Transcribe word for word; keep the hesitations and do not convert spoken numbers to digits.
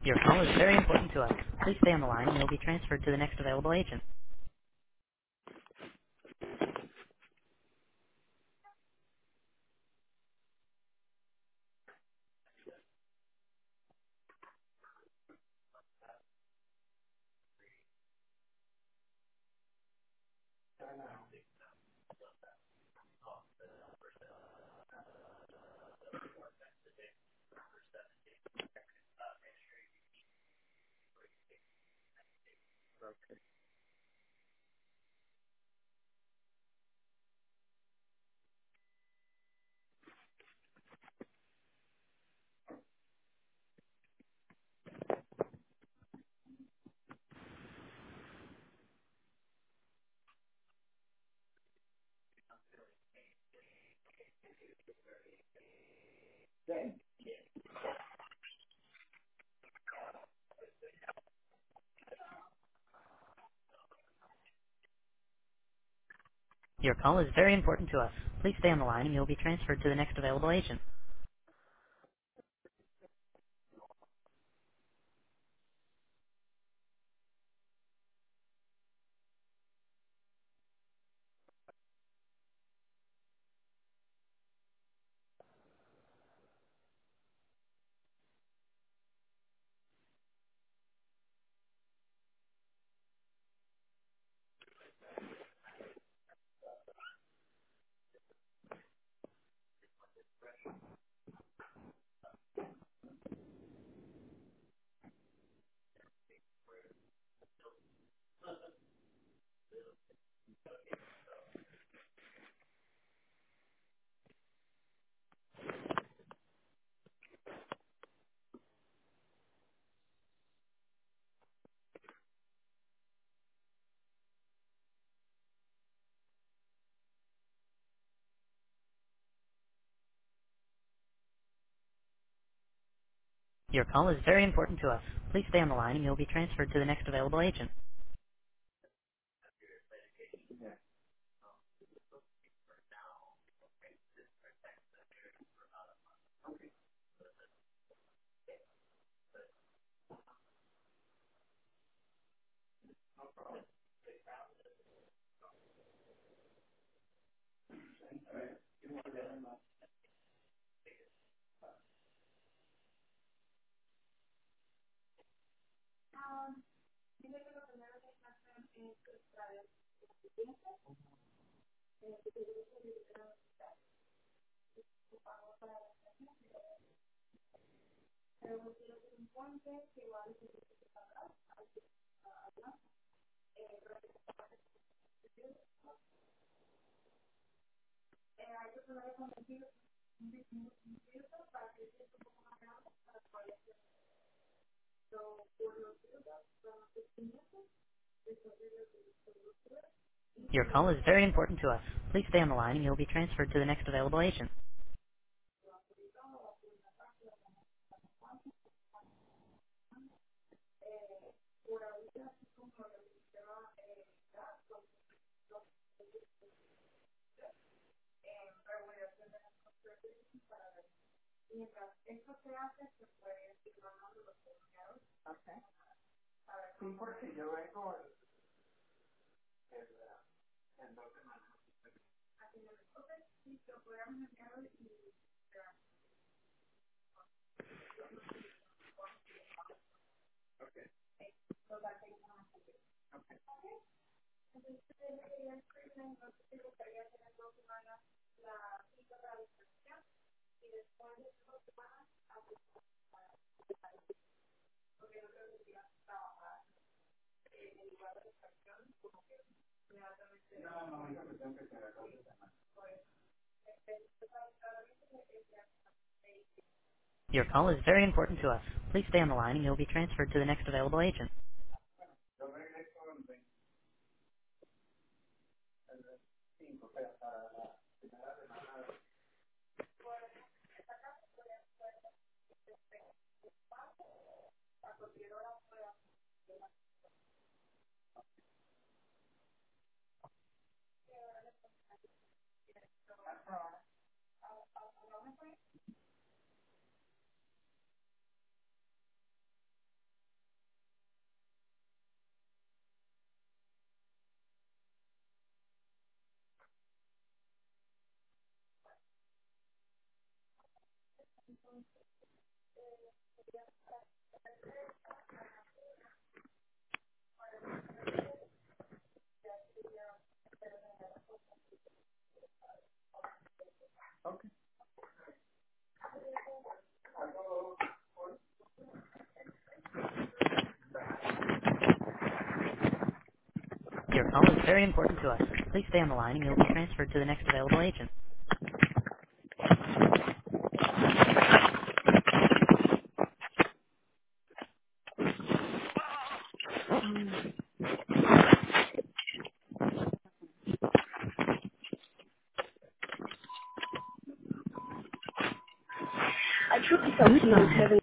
Your call is very important to us. Please stay on the line and you'll be transferred to the next available agent. Your call is very important to us. Please stay on the line and you'll be transferred to the next available agent. Your call is very important to us. Please stay on the line and you'll be transferred to the next available agent. Your call is very important to us. Please stay on the line and you'll be transferred to the next available agent. Your call is very important to us. Please stay on the line and you'll be transferred to the next available agent. Your call is very important to us. Please stay on the line and you'll be transferred to the next available agent. I took something.